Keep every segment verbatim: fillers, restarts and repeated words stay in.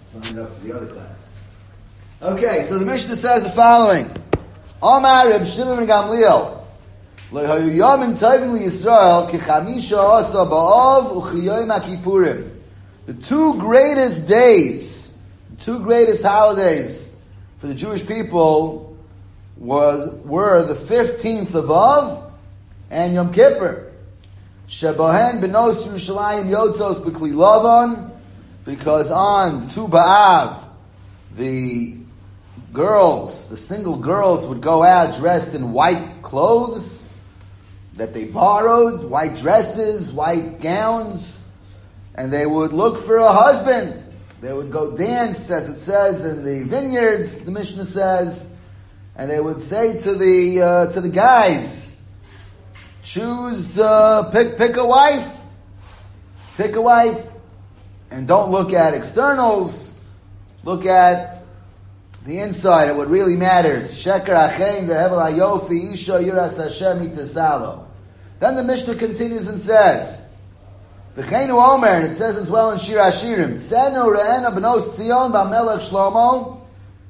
signed up for the other class. Okay, so the Mishnah says the following. Amar Reb Shimon ben Gamliel, Lo hayu yomim tovim liYisrael kichamisha asa ba'av u'chiyom ha'kipurim. The two greatest days, the two greatest holidays for the Jewish people was were the fifteenth of Av and Yom Kippur. Shebahen benos Yerushalayim yotzos b'kli lavan, because on Tu B'Av the girls, the single girls, would go out dressed in white clothes that they borrowed, white dresses, white gowns, and they would look for a husband. They would go dance, as it says in the vineyards, the Mishnah says, and they would say to the uh, to the guys, choose, uh, pick pick a wife, pick a wife, and don't look at externals, look at the inside of what really matters. Sheker achein vehevel hayofi isha yiras Hashem itasalo. Then the Mishnah continues and says, V'cheinu omer, and it says as well in Shir Hashirim, Tzenu re'ena b'nos Tzion b'melech Shlomo.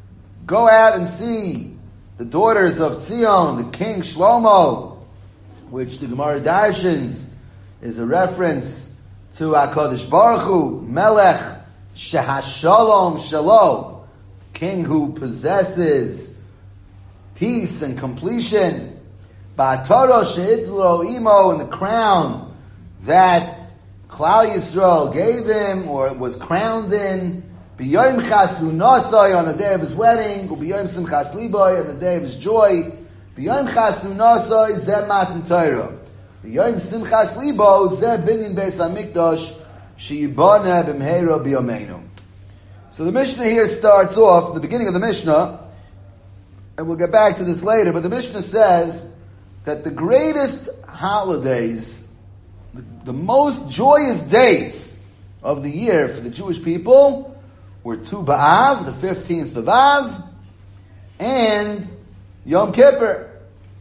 Go out and see the daughters of Tzion, the king Shlomo, which the Gemara Darshins is a reference to HaKadosh Baruch Hu, Melech Shehashalom Shalo, king who possesses peace and completion. Ba'atoro she'itlo imo, in the crown that Klal Yisrael gave him, or was crowned in. B'yom chasunasai, on the day of his wedding. U'b'yom simchas liboy, on the day of his joy. B'yom chasunasai zeh matan Torah. B'yom simchas libo zeh binyan beis hamikdash she'yibana b'mheira b'yomeinu. So the Mishnah here starts off, the beginning of the Mishnah, and we'll get back to this later, but the Mishnah says that the greatest holidays, the, the most joyous days of the year for the Jewish people were Tu B'Av, the fifteenth of Av, and Yom Kippur.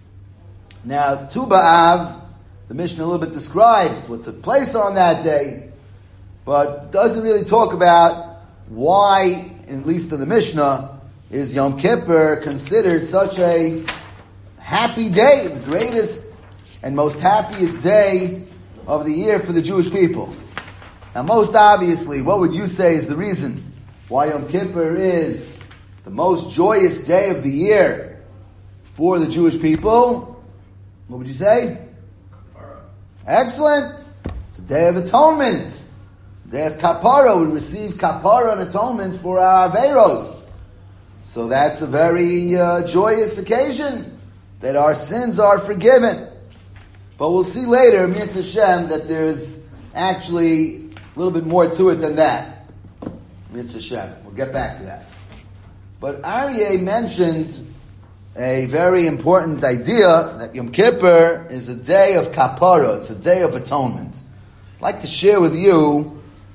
Now, Tu B'Av, the Mishnah a little bit describes what took place on that day, but doesn't really talk about why, at least in the Mishnah, is Yom Kippur considered such a happy day, the greatest and most happiest day of the year for the Jewish people. Now, most obviously, what would you say is the reason why Yom Kippur is the most joyous day of the year for the Jewish people? What would you say? Kapara. Excellent. It's a day of atonement. Day of Kapara, we receive Kapara and atonement for our Averos. So that's a very uh, joyous occasion, that our sins are forgiven. But we'll see later, Mirz Hashem, that there's actually a little bit more to it than that. Mirz Hashem. We'll get back to that. But Aryeh mentioned a very important idea, that Yom Kippur is a day of Kapara, it's a day of atonement. I'd like to share with you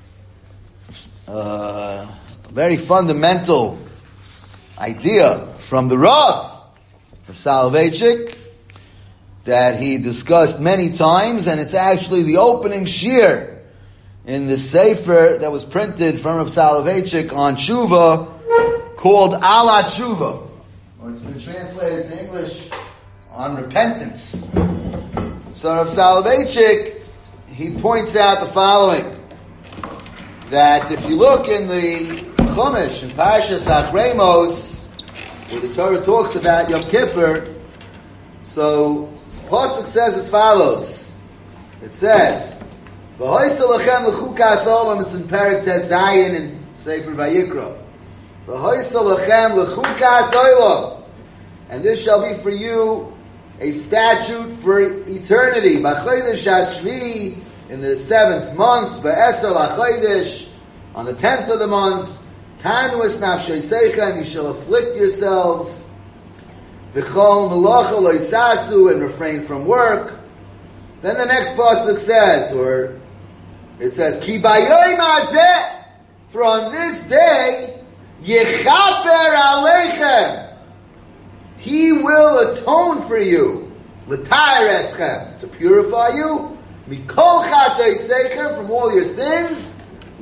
Uh, a very fundamental idea from the Rav of Soloveitchik that he discussed many times, and it's actually the opening shir in the sefer that was printed from Rav Soloveitchik on Tshuva, called Ala Tshuva, or it's been translated to English on repentance. So Rav Soloveitchik, he points out the following, that if you look in the Chumash, in Parashas Achremos, where the Torah talks about Yom Kippur, so the Pasuk says as follows. It says, V'hoysel lachem l'chukas olam, it's in Perek Tes Zayin in Sefer Vayikra. V'hoysel lachem l'chukas olam, and this shall be for you a statute for eternity. B'chodesh Hashvi, in the seventh month, B'eser l'chodesh, on the tenth of the month, Tanu es nafshei seichem, you shall afflict yourselves, V'chol melacha lo yisasu, and refrain from work. Then the next pasuk says, or it says, Ki bayoyim hazeh, for on this day, Yechaper aleichem, he will atone for you, L'tayr eschem, to purify you, Mikol chatei seichem, from all your sins,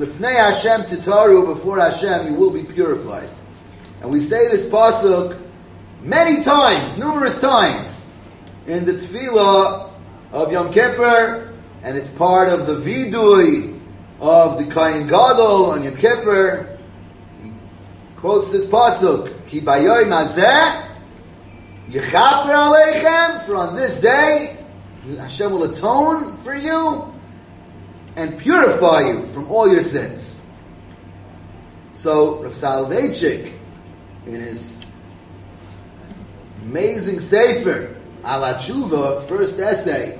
Lifnei Hashem titaru, before Hashem you will be purified. And we say this pasuk many times, numerous times, in the tefillah of Yom Kippur, and it's part of the vidui of the Kohen Gadol on Yom Kippur. He quotes this pasuk, Ki bayoyim hazeh yechaper aleichem, for on this day Hashem will atone for you and purify you from all your sins. So Rav Soloveitchik, in his amazing sefer Al HaTshuva, first essay,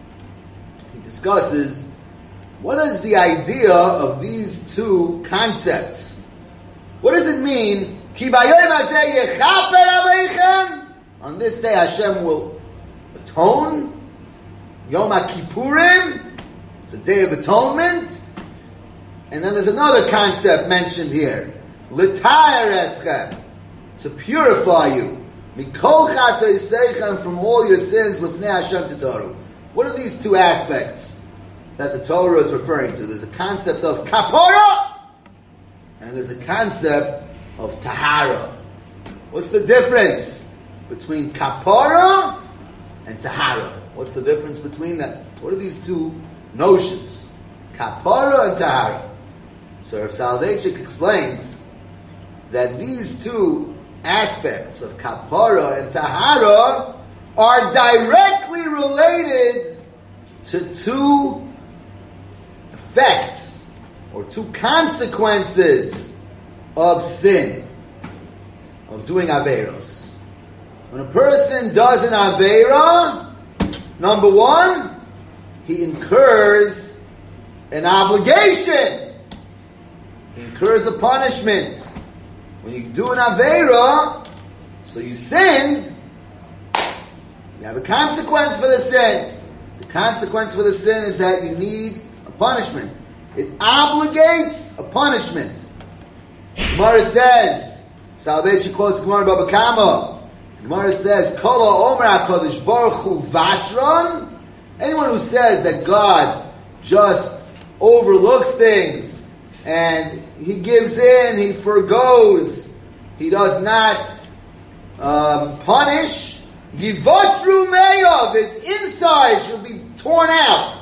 he discusses what is the idea of these two concepts. What does it mean? Ki bayoyim hazeh yechaper aleichem. On this day Hashem will atone. Yom HaKippurim, it's a day of atonement. And then there's another concept mentioned here. L'ta'er eschem, to purify you. Mikol chatoseichem, from all your sins, l'fnei Hashem titaru. What are these two aspects that the Torah is referring to? There's a concept of kapara, and there's a concept of tahara. What's the difference between kapara and tahara? What's the difference between them? What are these two notions? Kapara and tahara. So Rav Soloveitchik explains that these two aspects of kapara and tahara are directly related to two effects or two consequences of sin, of doing averos. When a person does an avera, number one, he incurs an obligation. He incurs a punishment. When you do an aveira, so you sinned, you have a consequence for the sin. The consequence for the sin is that you need a punishment. It obligates a punishment. Gemara says, Soloveitchik quotes Gemara Baba Kama. Gemara says, Kol Omer HaKadosh Baruch Hu Vatron. Anyone who says that God just overlooks things and He gives in, He forgoes, He does not um, punish, Givotru Meyav, His inside should be torn out.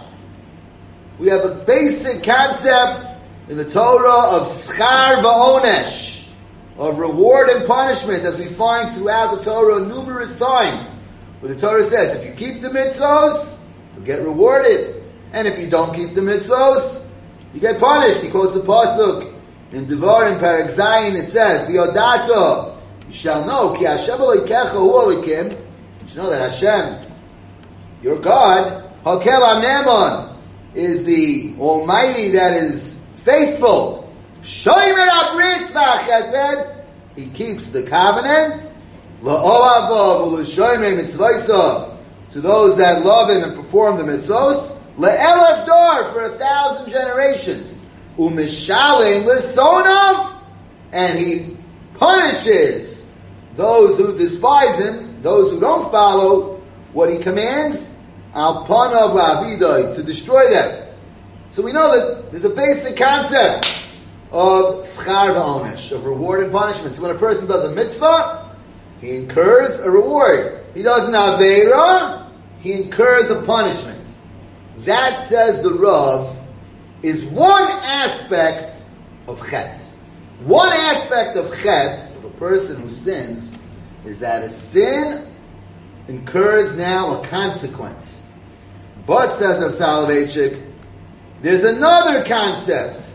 We have a basic concept in the Torah of Schar Va'onesh, of reward and punishment, as we find throughout the Torah numerous times, where the Torah says, if you keep the mitzvos, you'll get rewarded, and if you don't keep the mitzvos, you get punished. He quotes a pasuk in Devarim Perek Zayin. It says, "V'yodato, you shall know, ki Hashem Elokecha hu Elokim." You should know that Hashem, your God, Hakel HaNeman, is the Almighty that is faithful. Shomer HaBris VaChesed, He keeps the covenant. La'oavav u'l'shomer mitzvaysav, to those that love Him and perform the mitzvos. Le'elef dar, for a thousand generations. U'mishalem l'sonav, and He punishes those who despise Him, those who don't follow what He commands. Al panav la'avidai, to destroy them. So we know that there's a basic concept of schar va'onesh, of reward and punishment. So when a person does a mitzvah, he incurs a reward. He does an aveira, he incurs a punishment. That, says the Rav, is one aspect of chet. One aspect of chet, of a person who sins, is that a sin incurs now a consequence. But, says Rav Soloveitchik, there's another concept.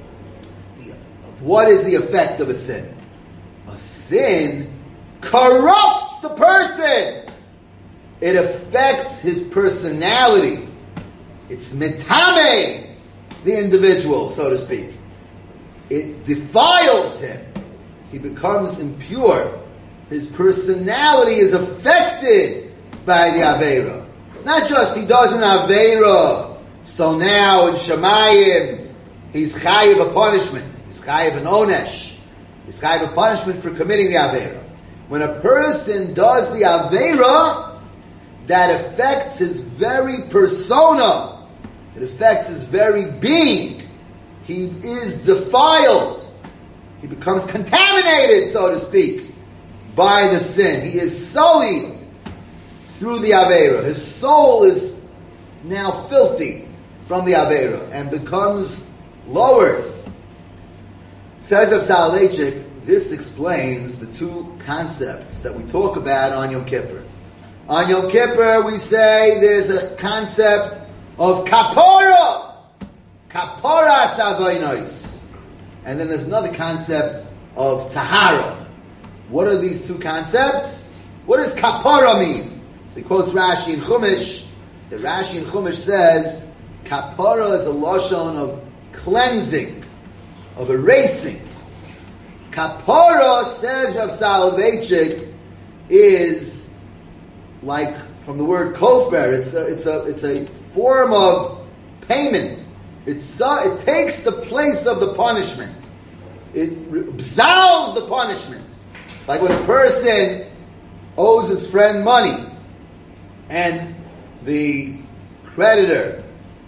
What is the effect of a sin? A sin corrupts the person. It affects his personality. It's metame, the individual, so to speak. It defiles him. He becomes impure. His personality is affected by the Aveira. It's not just he does an Aveira, so now in Shemayim he's chayiv a punishment. He's chayiv an onesh. He's chayiv a punishment for committing the Aveira. When a person does the Aveira, that affects his very persona. It affects his very being. he is defiled. He becomes contaminated, so to speak, by the sin. He is sullied through the Aveira. His soul is now filthy from the Aveira and becomes lowered. Says of Soloveitchik, this explains the two concepts that we talk about on Yom Kippur. On Yom Kippur, we say there's a concept of kapora, kapora savoinos, and then there's another concept of tahara. What are these two concepts? What does kapora mean? So he quotes Rashi in Chumash. The Rashi in Chumash says kapora is a lashon of cleansing, of erasing. Kapora, says Rav Soloveitchik, is like from the word kofer. It's a, it's a, it's a form of payment. It's uh, it takes the place of the punishment. It absolves the punishment. Like when a person owes his friend money, and the creditor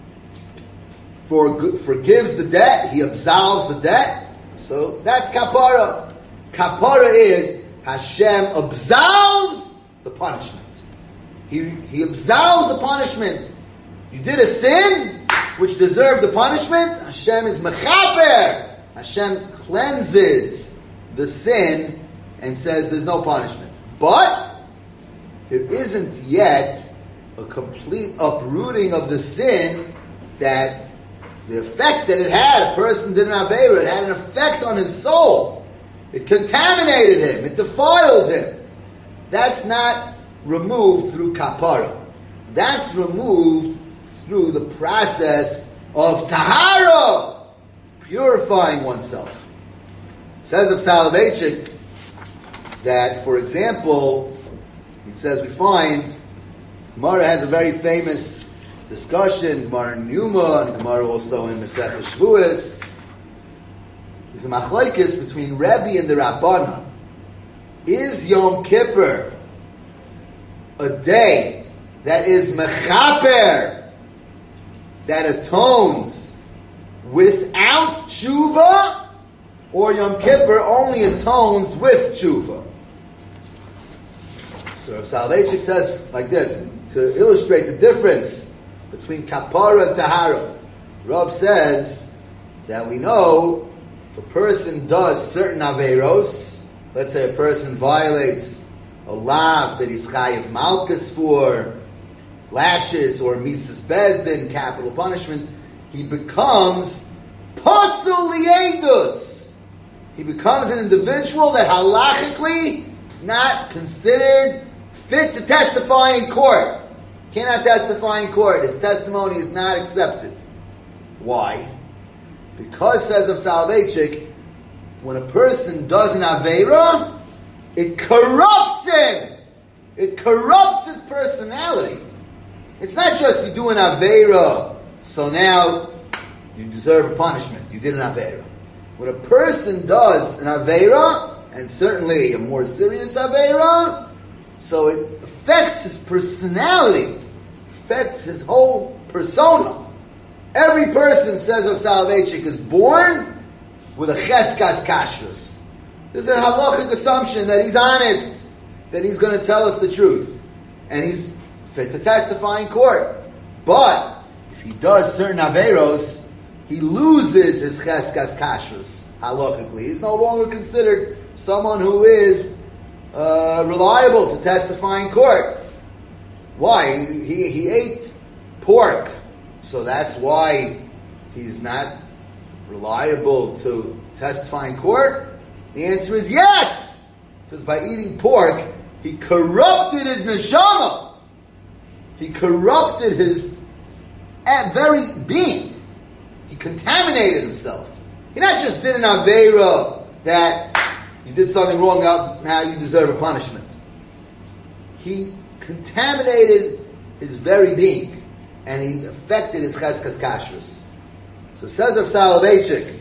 for, forgives the debt, he absolves the debt. So that's kapara. Kapara is Hashem absolves the punishment. He, he absolves the punishment. You did a sin which deserved the punishment. Hashem is mechaper. Hashem cleanses the sin and says there's no punishment. But there isn't yet a complete uprooting of the sin, that the effect that it had, a person did an Aveira, it had an effect on his soul. It contaminated him. It defiled him. That's not removed through kapara. That's removed through the process of tahara, purifying oneself. It says of Soloveitchik that, for example, he says we find, Gemara has a very famous discussion, Gemara in Yuma, and Gemara also in Masechah Shavuos. There's a machlokes between Rebbe and the Rabbanan. Is Yom Kippur a day that is mechaper, that atones without tshuva, or Yom Kippur only atones with tshuva? So Rav Soloveitchik says like this, to illustrate the difference between kapara and tahara. Rav says that we know if a person does certain aveiros, let's say a person violates a lav that he's chayiv malchus for, lashes or mises bezdin, capital punishment, he becomes pasul liedus. He becomes an individual that halachically is not considered fit to testify in court. Cannot testify in court. His testimony is not accepted. Why? Because, says of Soloveitchik, when a person does an Aveira, it corrupts him. It corrupts his personality. It's not just you do an Aveira, so now you deserve a punishment. You did an Aveira. When a person does an Aveira, and certainly a more serious Aveira, so it affects his personality, affects his whole persona. Every person, says of Soloveitchik, is born with a cheskas kashrus. There's a halachic assumption that he's honest, that he's going to tell us the truth, and he's fit to testify in court. But if he does certain aveiros, he loses his cheskas kashrus halachically. He's no longer considered someone who is Uh, reliable to testify in court. Why? He, he ate pork, so that's why he's not reliable to testify in court? The answer is yes, because by eating pork, he corrupted his neshama. He corrupted his very being. He contaminated himself. He not just did an aveira that you did something wrong, now you deserve a punishment. He contaminated his very being, and he affected his cheskas kashrus. So says Rav Soloveitchik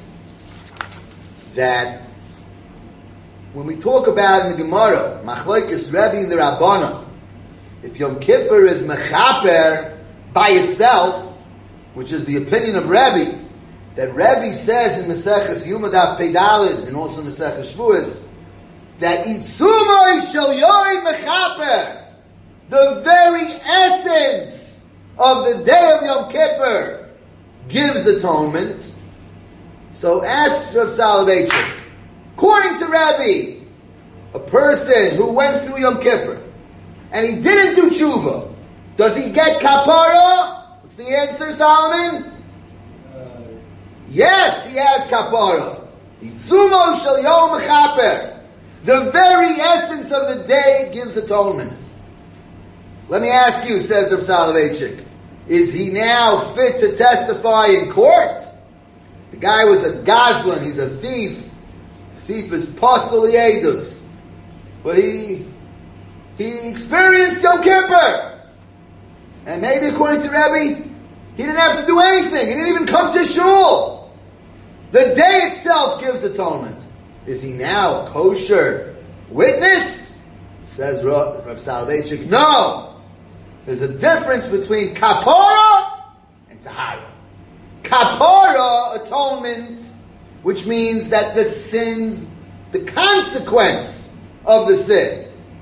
that when we talk about in the Gemara, machlokes Rebbe and the Rabbanan, if Yom Kippur is mechaper by itself, which is the opinion of Rebbe, that Rebbe says in Maseches Yuma Daf Peidalid and also in Maseches Shavuos that Itzumoi Shel Yoim Mechaper, the very essence of the day of Yom Kippur, gives atonement. So asks Rav Soloveitchik, according to Rebbe, a person who went through Yom Kippur and he didn't do tshuva, does he get kapara? What's the answer, Solomon? Uh, yes, he has kapara. Itzumo shel yom mechaper. The very essence of the day gives atonement. Let me ask you, says Rav Soloveitchik, is he now fit to testify in court? The guy was a gazlan, he's a thief. A thief is posel yedus. But he he experienced Yom Kippur. And maybe according to Rebbe, he didn't have to do anything. He didn't even come to shul. The day itself gives atonement. Is he now a kosher witness? Says Rav Soloveitchik, no. There's a difference between kapara and tahara. Kapara, atonement, which means that the sins, the consequence of the sin,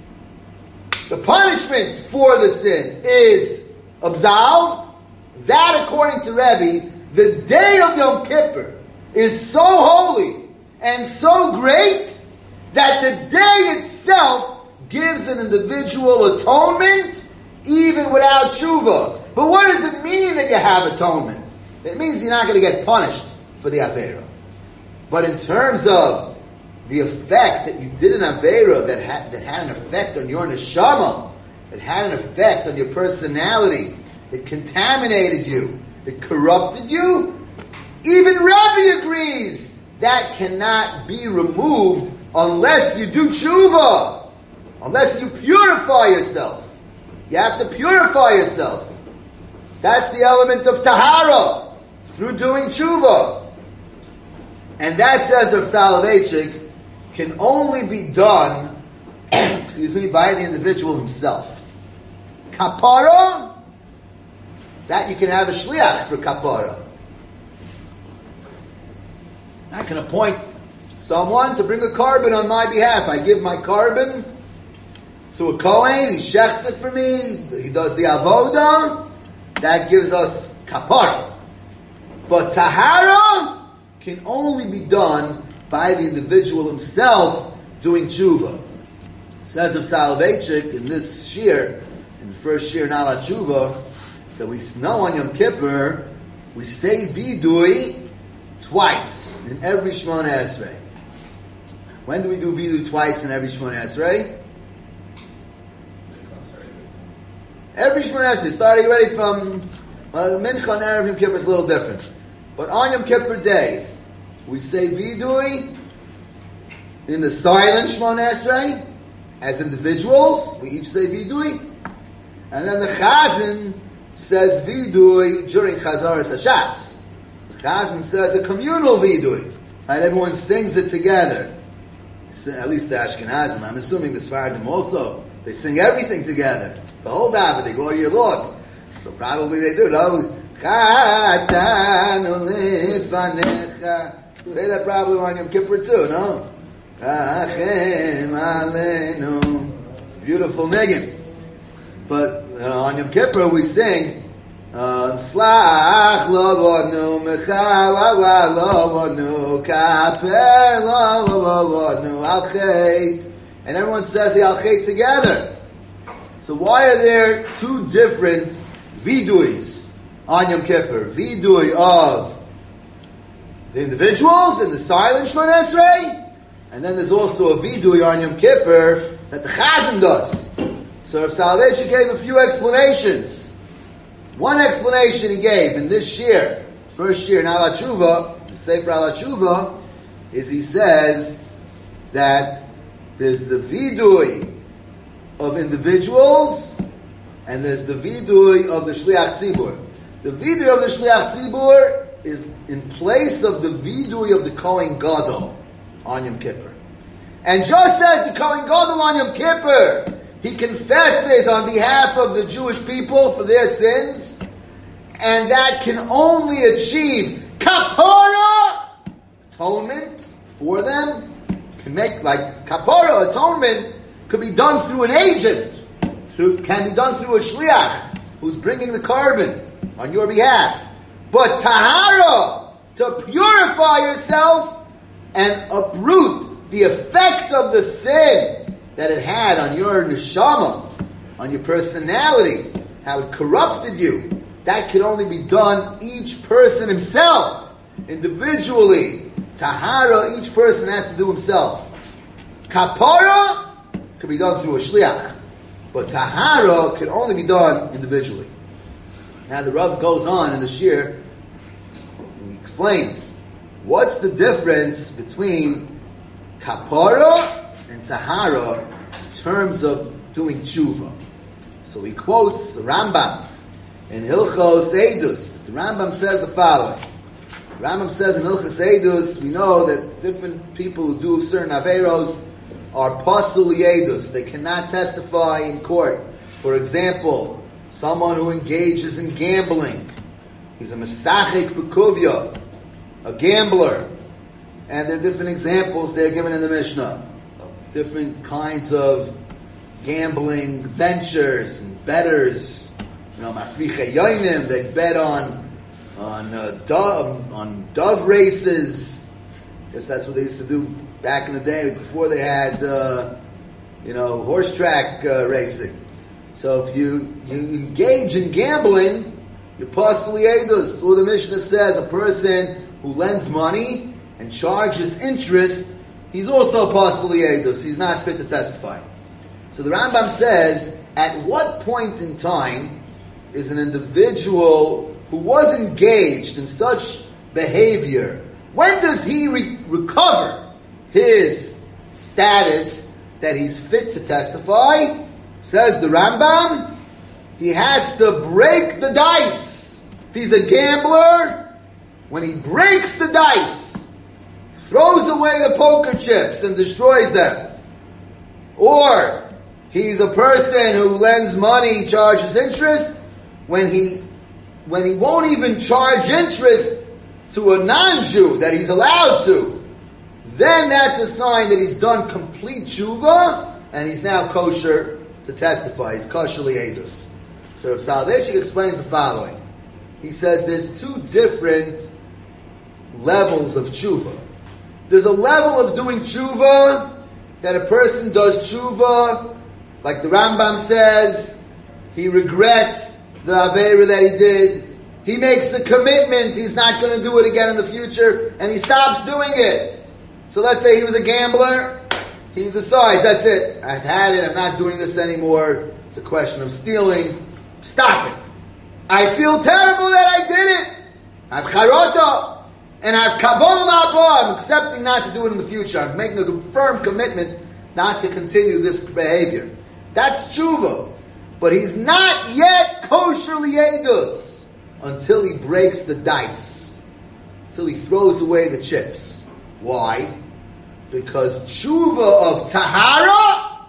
the punishment for the sin is absolved. That, according to Rebbe, the day of Yom Kippur is so holy and so great that the day itself gives an individual atonement even without tshuva. But what does it mean that you have atonement? It means you're not going to get punished for the Aveira. But in terms of the effect that you did an Aveira that had, that had an effect on your neshama, it had an effect on your personality, it contaminated you, it corrupted you, even Rebbe agrees that cannot be removed unless you do tshuva, unless you purify yourself. You have to purify yourself. That's the element of tahara, through doing tshuva. And that, says Rav Soloveitchik, can only be done excuse me, by the individual himself. Kapara, that you can have a shliach for kapara. I can appoint someone to bring a carbon on my behalf. I give my carbon to a Kohen, he shechts it for me, he does the avoda, that gives us kapara. But tahara can only be done by the individual himself doing tshuva. Says Rav Soloveitchik in this shir, in the first shir Nala Tshuva, that we know on Yom Kippur, we say vidui twice in every Shemona Esrei. When do we do vidui twice in every Shemona Esrei? Every Shemona Esrei, starting already from well, Mincha and Erev Yom Kippur is a little different. But on Yom Kippur day, we say vidui in the silent Shemona Esrei as individuals. We each say vidui, and then the Chazan says vidui during Chazaras Hashatz. The Chazan says a communal vidui, and everyone sings it together. At least the Ashkenazim. I'm assuming the Sfaradim also. They sing everything together. The whole daven, they go year long. So probably they do. No, Chatanu lefanecha. Say that probably on Yom Kippur too, no? Rachem aleinu. It's a beautiful niggin. But you know, on Yom Kippur we sing Slach lovonu mechal lovonu kaper lovonu al chet, and everyone says the al chet together. So why are there two different viduis on Yom Kippur? Vidui of the individuals in the silent Shemona Esrei, and then there's also a vidui on Yom Kippur that the Chazan does. So Rav Soloveitchik gave a few explanations. One explanation he gave in this shir, first shir in Ala Tshuva, the Sefer Ala Tshuva, is he says that there's the vidui of individuals and there's the vidui of the Shliach Tzibur. The vidui of the Shliach Tzibur is in place of the vidui of the Kohen Gadol on Yom Kippur. And just as the Kohen Gadol on Yom Kippur, he confesses on behalf of the Jewish people for their sins, and that can only achieve kapara, atonement for them, can make, like, kapara, atonement, could be done through an agent, through, can be done through a shliach, who's bringing the carbon on your behalf. But tahara, to purify yourself and uproot the effect of the sin that it had on your neshama, on your personality, how it corrupted you, that can only be done each person himself, individually. Tahara, each person has to do himself. Kapara could be done through a shliach, but tahara can only be done individually. Now the Rav goes on in the shir, he explains, what's the difference between kapara and tahara in terms of doing tshuva? So he quotes Rambam in Hilchos Eidus. The Rambam says the following. The Rambam says in Hilchos Eidus, we know that different people who do certain averos are pasul yedus. They cannot testify in court. For example, someone who engages in gambling. He's a mesachik b'kuvya, a gambler. And there are different examples there given in the Mishnah of different kinds of gambling ventures and betters. You know, mafriche yoinim, they bet on on uh, dove, on dove races. I guess that's what they used to do back in the day before they had uh, you know horse track uh, racing. So if you, you engage in gambling, you're pasul yedus. Or the Mishnah says a person who lends money and charges interest, he's also pasul yedus. He's not fit to testify. So the Rambam says, at what point in time is an individual who was engaged in such behavior, when does he re- recover his status that he's fit to testify? Says the Rambam, he has to break the dice. If he's a gambler, when he breaks the dice, throws away the poker chips and destroys them, or he's a person who lends money, charges interest, when he when he won't even charge interest to a non-Jew that he's allowed to, then that's a sign that he's done complete tshuva and he's now kosher to testify. He's kosher li'edus. So Rav Soloveitchik explains the following. He says there's two different levels of tshuva. There's a level of doing tshuva that a person does tshuva, like the Rambam says, he regrets the Aveira that he did. He makes a commitment, he's not going to do it again in the future, and he stops doing it. So let's say he was a gambler, he decides, that's it, I've had it, I'm not doing this anymore, it's a question of stealing, stop it. I feel terrible that I did it. I have charota, and I have kabbalah ma'abah, I'm accepting not to do it in the future, I'm making a firm commitment not to continue this behavior. That's tshuva. But he's not yet kosher li'edus until he breaks the dice, until he throws away the chips. Why? Because tshuva of tahara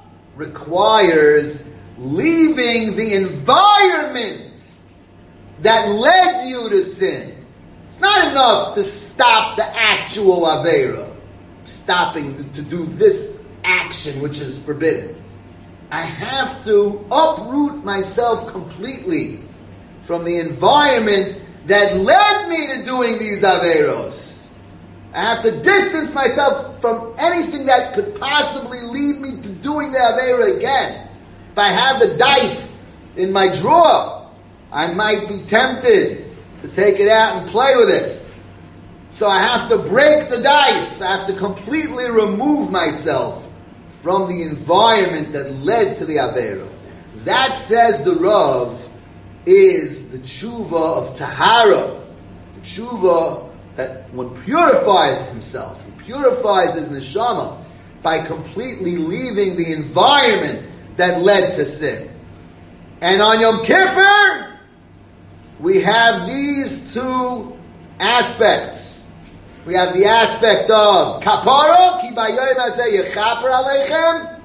requires leaving the environment that led you to sin. It's not enough to stop the actual aveira, stopping to do this action which is forbidden. I have to uproot myself completely from the environment that led me to doing these aveiros. I have to distance myself from anything that could possibly lead me to doing the aveira again. If I have the dice in my drawer, I might be tempted to take it out and play with it. So I have to break the dice. I have to completely remove myself from the environment that led to the Aveira. That, says the Rav, is the tshuva of Tahara. The tshuva that one purifies himself, he purifies his neshama by completely leaving the environment that led to sin. And on Yom Kippur, we have these two aspects. We have the aspect of kapara, ki bayom hazeh yechaper aleichem,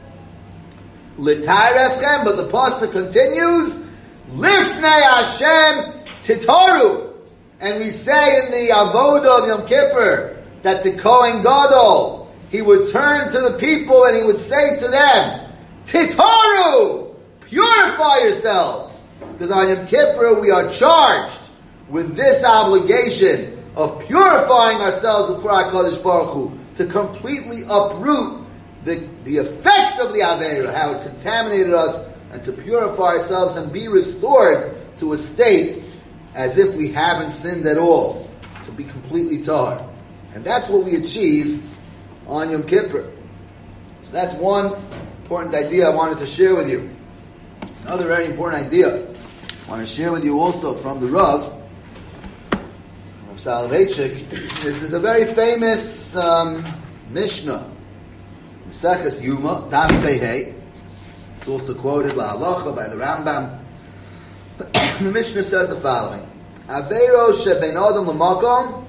l'tayreschem, but the pasuk continues, lifnei Hashem titaru, And we say in the Avodah of Yom Kippur that the Kohen Gadol, he would turn to the people and he would say to them, Titaru, purify yourselves. Because on Yom Kippur we are charged with this obligation of purifying ourselves before HaKadosh Baruch Hu, to completely uproot the, the effect of the Aveira, how it contaminated us, and to purify ourselves and be restored to a state as if we haven't sinned at all, to be completely tahor. And that's what we achieve on Yom Kippur. So that's one important idea I wanted to share with you. Another very important idea I want to share with you also from the Rav, Rav Soloveitchik, is there's a very famous um, Mishnah, Maseches Yuma, Daf Pei. It's also quoted La Halacha by the Rambam. The Mishnah says the following: Aveiro shebein adam l'makom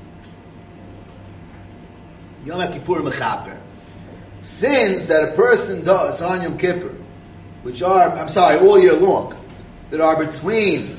Yom Kippur mechaper. Sins that a person does on Yom Kippur, which are, I'm sorry, all year long, that are between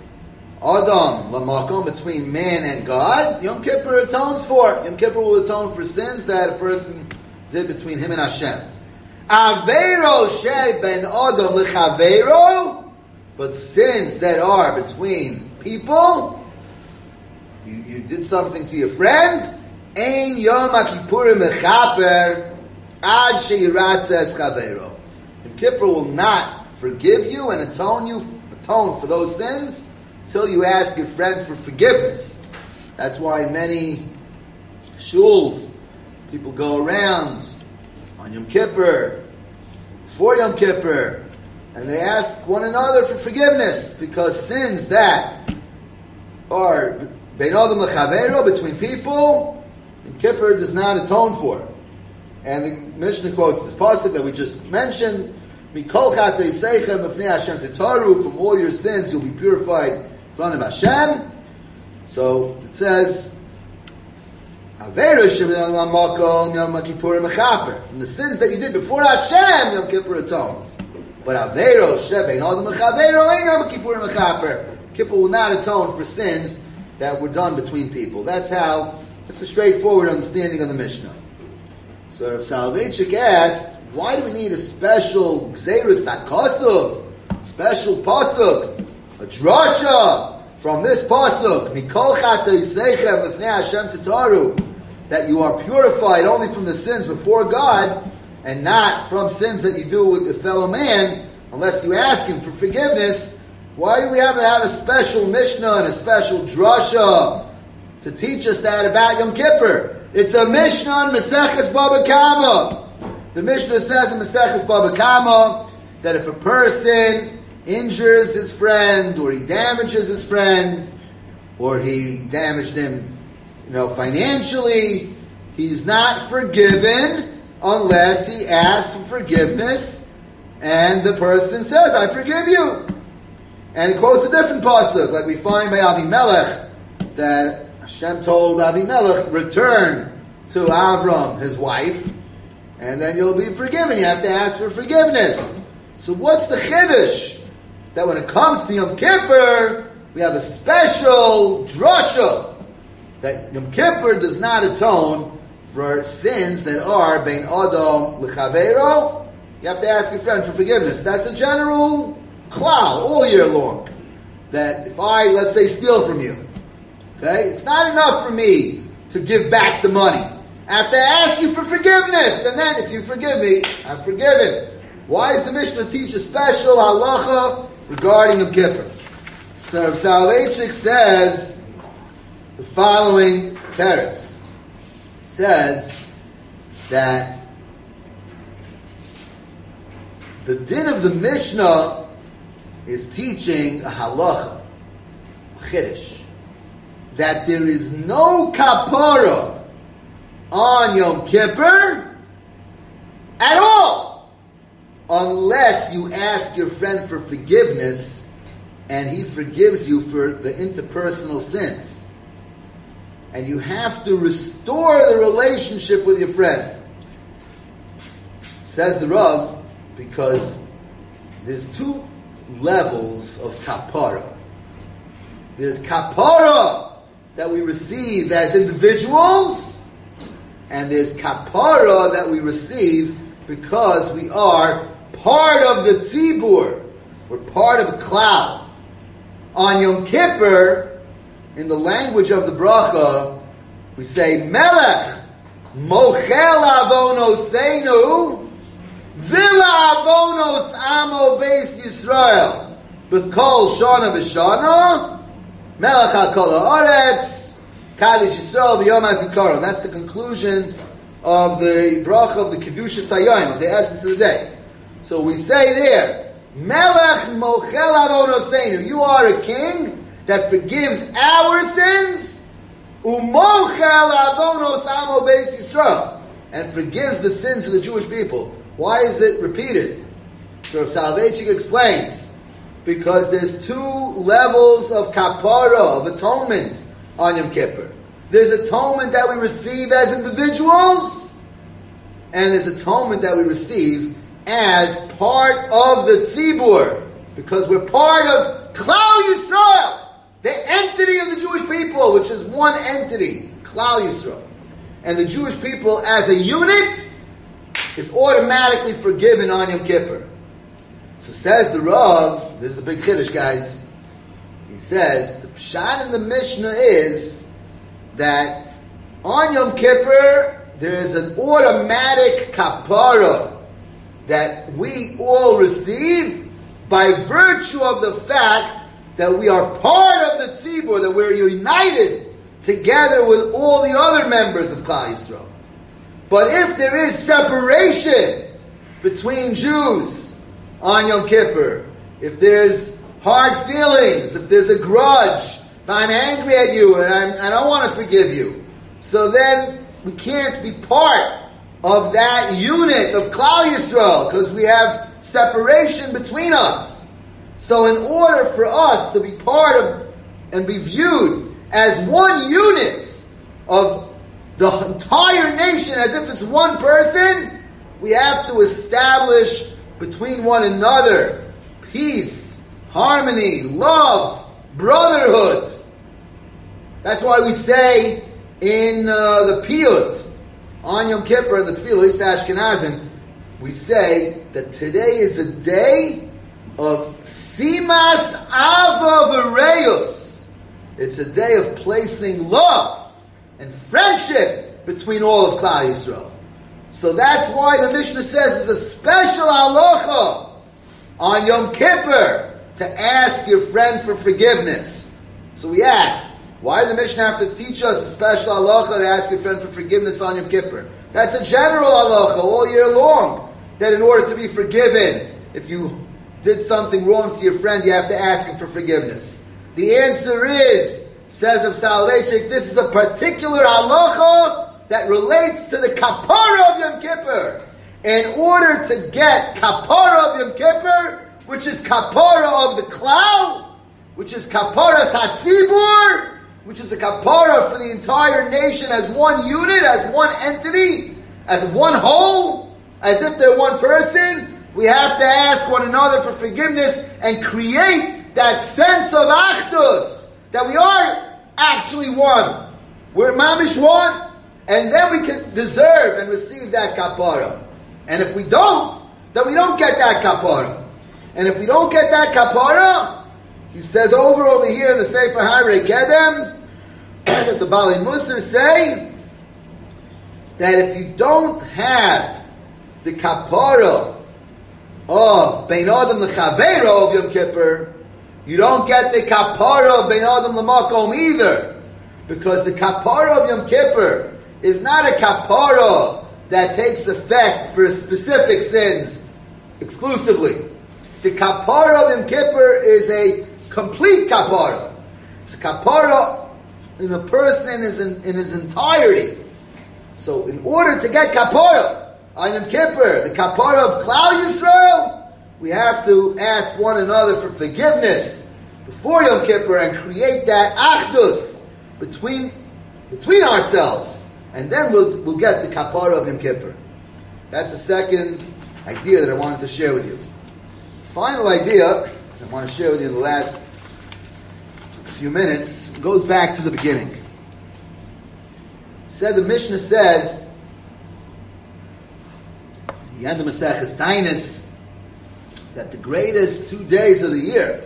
Adam l'makom, between man and God, Yom Kippur atones for. Yom Kippur will atone for sins that a person did between him and Hashem. Aveiro shebein adam l'chaveiro. But sins that are between people, you, you did something to your friend, Ein Yom HaKippurim Mechaper Ad Sheyiratze Es Chaveiro. Yom Kippur will not forgive you and atone you atone for those sins until you ask your friend for forgiveness. That's why many shuls, people go around on Yom Kippur, before Yom Kippur, and they ask one another for forgiveness, because sins that are bein adam l'chaveiro, between people, Yom Kippur does not atone for. And the Mishnah quotes this pasuk that we just mentioned: Mikol chatei seichem b'fnei Hashem titaru. From all your sins you'll be purified in front of Hashem. So it says, Aveiro shebein adam l'makom Yom Kippurim mechaper. From the sins that you did before Hashem, Yom Kippur atones. But Aveiro shebein adam l'chaveiro ein Yom Kippurim mechaper. Kippur will not atone for sins that were done between people. That's how. That's a straightforward understanding of the Mishnah. So Rav Soloveitchik asked, why do we need a special Gzeirus HaKosov, special pasuk, a drasha from this pasuk, Mikol chatei seichem lifnei Hashem titaru, that you are purified only from the sins before God, and not from sins that you do with a fellow man, unless you ask him for forgiveness? Why do we have to have a special Mishnah and a special drasha to teach us that about Yom Kippur? It's a Mishnah on Maseches Baba Kama. The Mishnah says in Maseches Baba Kama that if a person injures his friend, or he damages his friend, or he damaged him, you know, financially, he's not forgiven unless he asks for forgiveness, and the person says, "I forgive you." And he quotes a different pasuk, like we find by Avimelech, that Hashem told Avimelech, return to Avram, his wife, and then you'll be forgiven. You have to ask for forgiveness. So what's the chiddush? That when it comes to Yom Kippur, we have a special drasha, that Yom Kippur does not atone for sins that are bein adam l'chaveiro. You have to ask your friend for forgiveness. That's a general klal all year long. That if I, let's say, steal from you, okay, it's not enough for me to give back the money. I have to ask you for forgiveness, and then if you forgive me, I'm forgiven. Why does the Mishnah teach a special halacha regarding Yom Kippur? So Rav Soloveitchik says the following teretz. Says that the din of the Mishnah is teaching a halacha, a chiddush, that there is no kapara on Yom Kippur at all, unless you ask your friend for forgiveness and he forgives you for the interpersonal sins. And you have to restore the relationship with your friend. Says the Rav, because there's two levels of kapara. There's kapara that we receive as individuals, and there's kapara that we receive because we are part of the tzibur. We're part of the cloud. On Yom Kippur, in the language of the bracha, we say, Melech mochel avonoseinu vila avonos amo beis Yisrael b'kol shana v'shana Melech HaKol HaOretz Kaddish Yisrael v'yom HaZikaron. That's the conclusion of the bracha of the Kedushas HaYom, of the essence of the day. So we say there, Melech mochel avonoseinu. You are a king that forgives our sins, umochel avonos amo beis Yisrael, and forgives the sins of the Jewish people. Why is it repeated? So Rav Soloveitchik explains, because there's two levels of kapara, of atonement on Yom Kippur. There's atonement that we receive as individuals, and there's atonement that we receive as part of the tzibur, because we're part of Klal Yisrael, the entity of the Jewish people, which is one entity, Klal Yisrael. And the Jewish people as a unit is automatically forgiven on Yom Kippur. So says the Rav, this is a big chiddush, guys. He says, the pshat in the Mishnah is that on Yom Kippur, there is an automatic kapara that we all receive by virtue of the fact that we are part of the tzibur, that we're united together with all the other members of Klal Yisrael. But if there is separation between Jews on Yom Kippur, if there's hard feelings, if there's a grudge, if I'm angry at you and I'm, I don't want to forgive you, so then we can't be part of that unit of Klal Yisrael because we have separation between us. So in order for us to be part of and be viewed as one unit of the entire nation as if it's one person, we have to establish between one another peace, harmony, love, brotherhood. That's why we say in uh, the Piyut on Yom Kippur, in the Tefillah, East Ashkenazim, we say that today is a day of Simas Ava V'Reus. It's a day of placing love and friendship between all of Klal Yisrael. So that's why the Mishnah says there's a special halacha on Yom Kippur to ask your friend for forgiveness. So we asked, why did the Mishnah have to teach us a special halacha to ask your friend for forgiveness on Yom Kippur? That's a general halacha all year long, that in order to be forgiven, if you did something wrong to your friend, you have to ask him for forgiveness. The answer is, says Rav Soloveitchik, this is a particular halacha that relates to the kapara of Yom Kippur. In order to get kapara of Yom Kippur, which is kapara of the klal, which is kaparas hatzibur, which is a kapara for the entire nation as one unit, as one entity, as one whole, as if they're one person, we have to ask one another for forgiveness and create that sense of achdus, that we are actually one. We're mamish one, and then we can deserve and receive that kapara. And if we don't, then we don't get that kapara. And if we don't get that kapara, he says over over here in the Sefer Harei Kedem, that the Balei Musar say that if you don't have the kapara of Bein Adam L'Chaveiro of Yom Kippur, you don't get the kapara of Bein Adam L'Makom either. Because the kapara of Yom Kippur is not a kapara that takes effect for specific sins exclusively. The kapara of Yom Kippur is a complete kapara. It's a kapara in the person is in, in his entirety. So in order to get kapara on Yom Kippur, the kapara of Klal Yisrael, we have to ask one another for forgiveness before Yom Kippur and create that achdus between between ourselves, and then we'll we'll get the kapara of Yom Kippur. That's the second idea that I wanted to share with you. The final idea I want to share with you in the last few minutes goes back to the beginning. said the Mishnah says, the end of Maseches Taanis, that the greatest two days of the year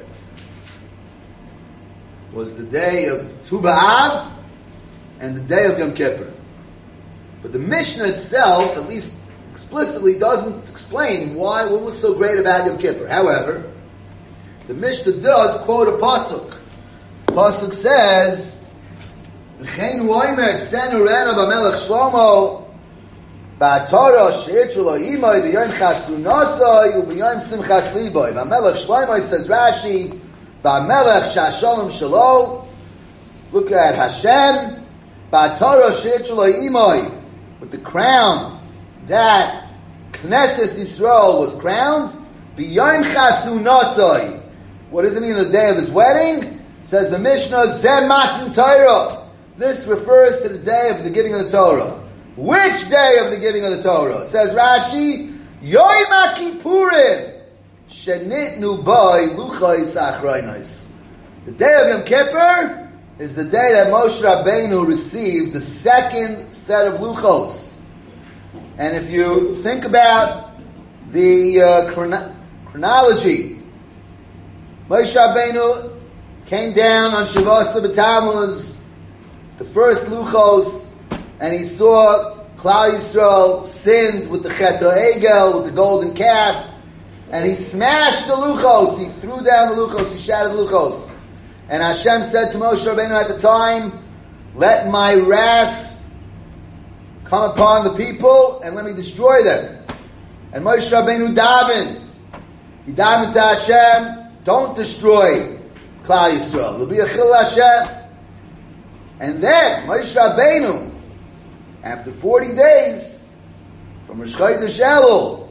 was the day of Tu B'Av and the day of Yom Kippur. But the Mishnah itself, at least explicitly, doesn't explain why, what was so great about Yom Kippur. However, the Mishnah does quote a pasuk. The pasuk says, "V'chein hu omer tzenu rena b'melech Shlomo ba'Torah she'itru lo imoi b'yom chasunasoi u'b'yom simchas liboi." B'melech Shlomo, says Rashi, b'melech sha'shalom shalo. Look at Hashem. Ba'Torah she'itru lo imoi, with the crown that Knesset Yisrael was crowned. B'yom chasunasoi. What does it mean, the day of his wedding? Says the Mishnah, Zeh Matan Torah. This refers to the day of the giving of the Torah. Which day of the giving of the Torah? Says Rashi, Yom HaKippurim, Shenitnu Boi Luchos Achronos. The day of Yom Kippur is the day that Moshe Rabbeinu received the second set of Luchos. And if you think about the uh, chron- chronology, Moshe Rabbeinu came down on Shavuos B'Tammuz, the first Luchos, and he saw Klal Yisrael sinned with the Chet HaEgel, with the golden calf, and he smashed the Luchos, he threw down the Luchos, he shattered the Luchos. And Hashem said to Moshe Rabbeinu at the time, let my wrath come upon the people and let me destroy them. And Moshe Rabbeinu davened. He davened to Hashem, don't destroy Klal Yisrael. There'll be a chil Hashem. And then Moshe Rabbeinu, after forty days, from Rosh Chodesh Elul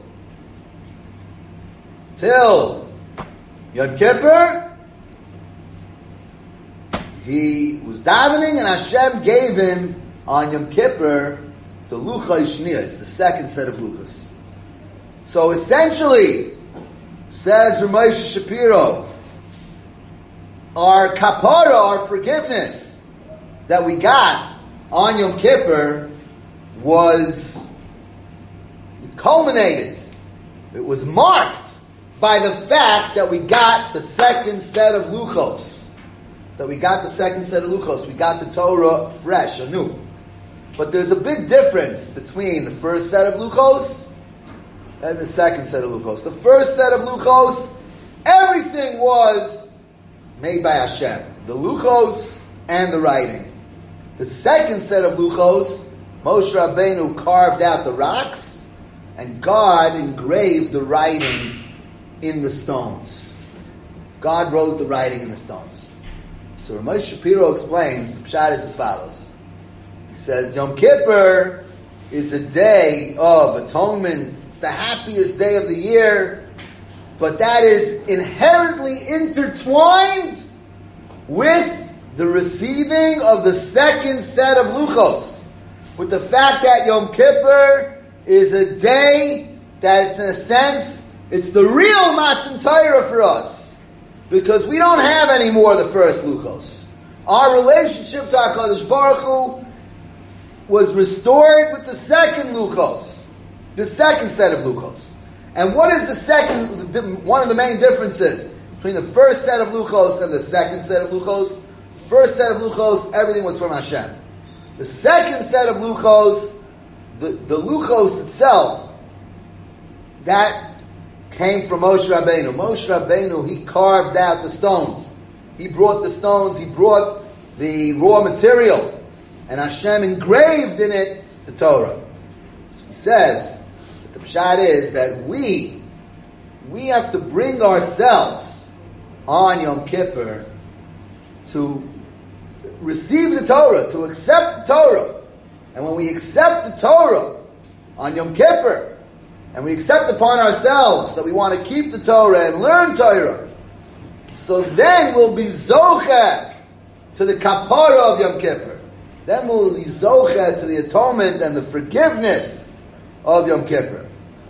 till Yom Kippur, he was davening, and Hashem gave him on Yom Kippur the Lucha Ishniyas, the second set of Luchas. So essentially, says Ramesh Shapiro, our kapara, our forgiveness that we got on Yom Kippur was culminated. It was marked by the fact that we got the second set of Luchos. That we got the second set of Luchos. We got the Torah fresh, anew. But there's a big difference between the first set of Luchos and the second set of Luchos. The first set of Luchos, everything was made by Hashem. The Luchos and the writing. The second set of Luchos, Moshe Rabbeinu carved out the rocks, and God engraved the writing in the stones. God wrote the writing in the stones. So Ramesh Shapiro explains, the pshat is as follows. He says, Yom Kippur is a day of atonement. It's the happiest day of the year, but that is inherently intertwined with the receiving of the second set of Luchos, with the fact that Yom Kippur is a day that's, in a sense, it's the real Matan Torah for us, because we don't have any more the first Luchos. Our relationship to HaKadosh Baruch Hu was restored with the second Luchos, the second set of Luchos. And what is the second, one of the main differences between the first set of Luchos and the second set of Luchos? The first set of Luchos, everything was from Hashem. The second set of Luchos, the, the Luchos itself, that came from Moshe Rabbeinu. Moshe Rabbeinu, he carved out the stones. He brought the stones, he brought the raw material, and Hashem engraved in it the Torah. So he says that the pshat is that we, we have to bring ourselves on Yom Kippur to receive the Torah, to accept the Torah. And when we accept the Torah on Yom Kippur, and we accept upon ourselves that we want to keep the Torah and learn Torah, so then we'll be zocheh to the kapara of Yom Kippur. Then we'll be zocheh to the atonement and the forgiveness of Yom Kippur.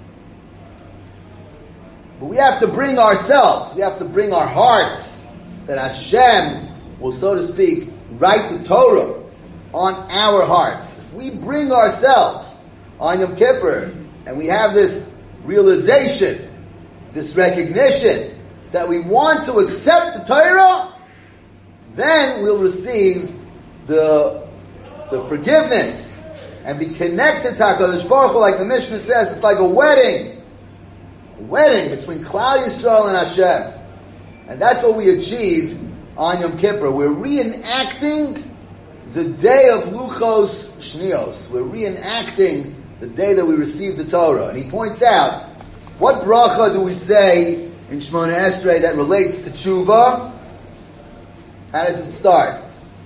But we have to bring ourselves, we have to bring our hearts, that Hashem will, so to speak, write the Torah on our hearts. If we bring ourselves on Yom Kippur and we have this realization, this recognition that we want to accept the Torah, then we'll receive the, the forgiveness and be connected to HaKadosh Baruch Hu, like the Mishnah says. It's like a wedding. A wedding between Klal Yisrael and Hashem. And that's what we achieve on Yom Kippur. We're reenacting the day of Luchos Shnios. We're reenacting the day that we received the Torah. And he points out, what bracha do we say in Shemona Esrei that relates to tshuva? How does it start?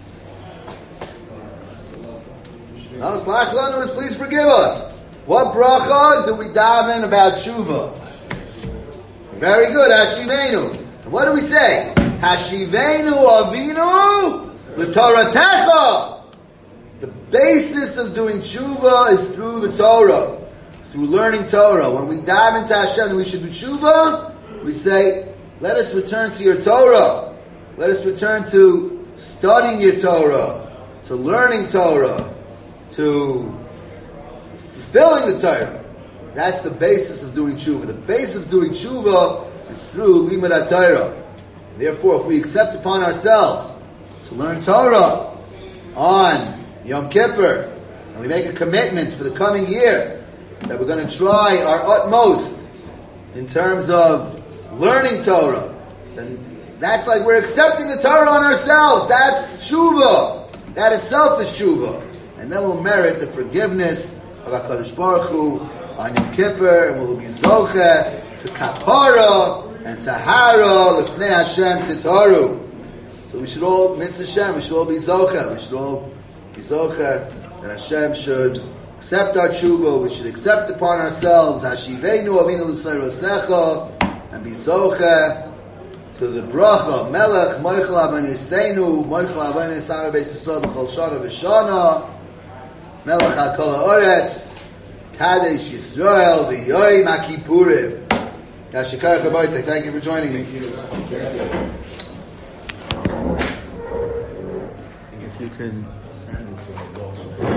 No, Slach Lanu is please forgive us. What bracha do we daven about tshuva? Very good, Hashivenu. And what do we say? Hashivenu Avinu L'Toratecha. The basis of doing tshuva is through the Torah, through learning Torah. When we dive into Hashem and we should do tshuva, we say, let us return to your Torah. Let us return to studying your Torah, to learning Torah, to fulfilling the Torah. That's the basis of doing tshuva. The basis of doing tshuva is through limud HaTorah. Therefore, if we accept upon ourselves to learn Torah on Yom Kippur, and we make a commitment for the coming year that we're going to try our utmost in terms of learning Torah, then that's like we're accepting the Torah on ourselves. That's tshuva. That itself is tshuva. And then we'll merit the forgiveness of HaKadosh Baruch Hu on Yom Kippur, and we'll be zocheh to kapara and tahara l'fnei Hashem titaru. So we should all, mitzvah Hashem, we should all be zocheh. We should all be zocheh that Hashem should accept our tshuva. We should accept upon ourselves Hashivenu Avinu L'Sayrosecha, and be zocheh to the bracha Melech Moichel Avinu Yiseinu Moichel Avinu Yisame Beis Yisrael B'chol Shana V'Shana Melech HaKol HaOretz Kadesh Yisrael V'Yoyim HaKippurim. Yashikar Kabayse, thank you for joining me. If you can send it to